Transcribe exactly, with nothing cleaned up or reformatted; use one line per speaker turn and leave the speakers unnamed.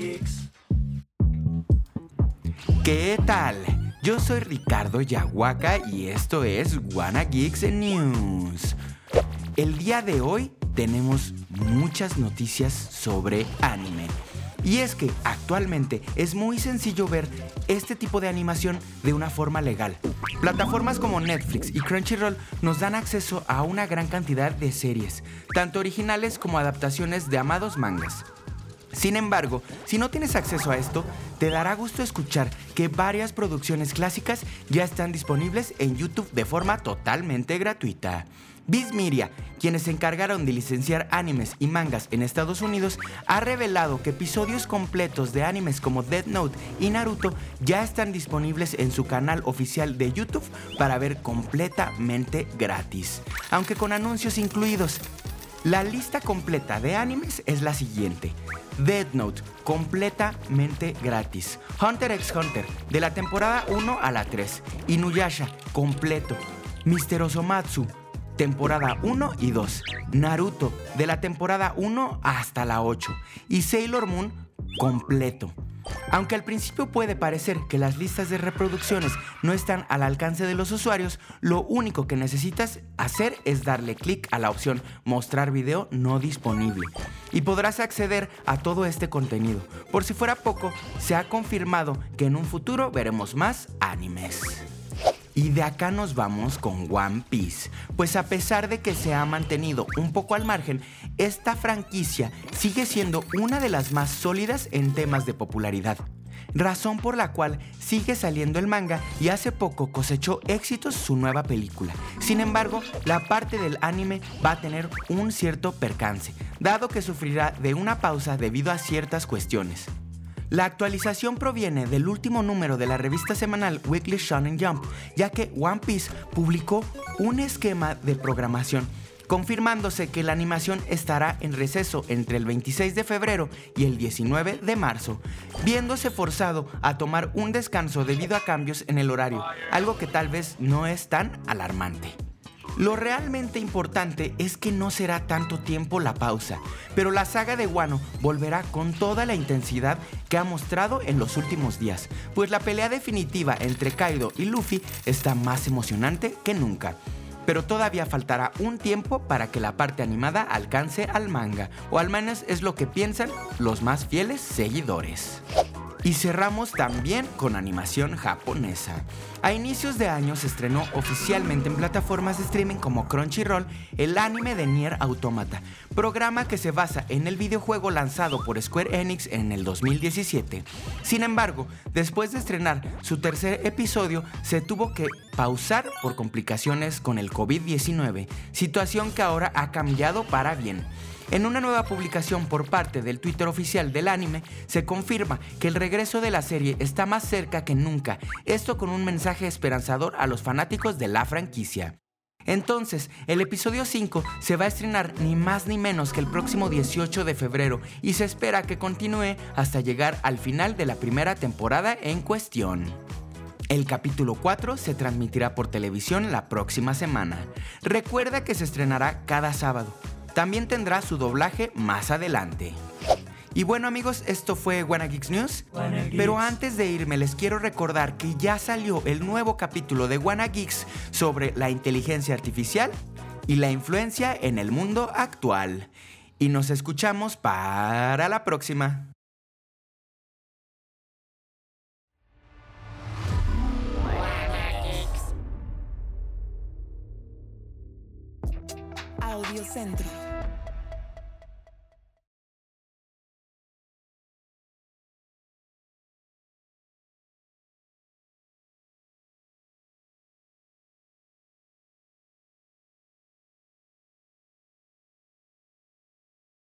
¿Qué tal? Yo soy Ricardo Yahuaca y esto es Wanna Geeks News. El día de hoy tenemos muchas noticias sobre anime. Y es que actualmente es muy sencillo ver este tipo de animación de una forma legal. Plataformas como Netflix y Crunchyroll nos dan acceso a una gran cantidad de series, tanto originales como adaptaciones de amados mangas. Sin embargo, si no tienes acceso a esto, te dará gusto escuchar que varias producciones clásicas ya están disponibles en YouTube de forma totalmente gratuita. Viz Media, quienes se encargaron de licenciar animes y mangas en Estados Unidos, ha revelado que episodios completos de animes como Death Note y Naruto ya están disponibles en su canal oficial de YouTube para ver completamente gratis, aunque con anuncios incluidos. La lista completa de animes es la siguiente: Death Note, completamente gratis. Hunter x Hunter, de la temporada uno a la tres. Inuyasha, completo. mister Osomatsu, temporada uno y dos. Naruto, de la temporada uno hasta la ocho. Y Sailor Moon, completo. Aunque al principio puede parecer que las listas de reproducciones no están al alcance de los usuarios, lo único que necesitas hacer es darle clic a la opción Mostrar video no disponible y podrás acceder a todo este contenido. Por si fuera poco, se ha confirmado que en un futuro veremos más animes. Y de acá nos vamos con One Piece, pues a pesar de que se ha mantenido un poco al margen, esta franquicia sigue siendo una de las más sólidas en temas de popularidad, razón por la cual sigue saliendo el manga y hace poco cosechó éxitos su nueva película. Sin embargo, la parte del anime va a tener un cierto percance, dado que sufrirá de una pausa debido a ciertas cuestiones. La actualización proviene del último número de la revista semanal Weekly Shonen Jump, ya que One Piece publicó un esquema de programación, confirmándose que la animación estará en receso entre el veintiséis de febrero y el diecinueve de marzo, viéndose forzado a tomar un descanso debido a cambios en el horario, algo que tal vez no es tan alarmante. Lo realmente importante es que no será tanto tiempo la pausa, pero la saga de Wano volverá con toda la intensidad que ha mostrado en los últimos días, pues la pelea definitiva entre Kaido y Luffy está más emocionante que nunca. Pero todavía faltará un tiempo para que la parte animada alcance al manga, o al menos es lo que piensan los más fieles seguidores. Y cerramos también con animación japonesa. A inicios de año se estrenó oficialmente en plataformas de streaming como Crunchyroll el anime de Nier Automata, programa que se basa en el videojuego lanzado por Square Enix en el dos mil diecisiete. Sin embargo, después de estrenar su tercer episodio, se tuvo que pausar por complicaciones con el covid diecinueve, situación que ahora ha cambiado para bien. En una nueva publicación por parte del Twitter oficial del anime, se confirma que el regreso de la serie está más cerca que nunca, esto con un mensaje esperanzador a los fanáticos de la franquicia. Entonces, el episodio cinco se va a estrenar ni más ni menos que el próximo dieciocho de febrero y se espera que continúe hasta llegar al final de la primera temporada en cuestión. El capítulo cuatro se transmitirá por televisión la próxima semana. Recuerda que se estrenará cada sábado. También tendrá su doblaje más adelante. Y bueno amigos, esto fue Wanna Geeks News. Wanna Geeks. Pero antes de irme les quiero recordar que ya salió el nuevo capítulo de Wanna Geeks sobre la inteligencia artificial y la influencia en el mundo actual. Y nos escuchamos para la próxima.
Audio Centro.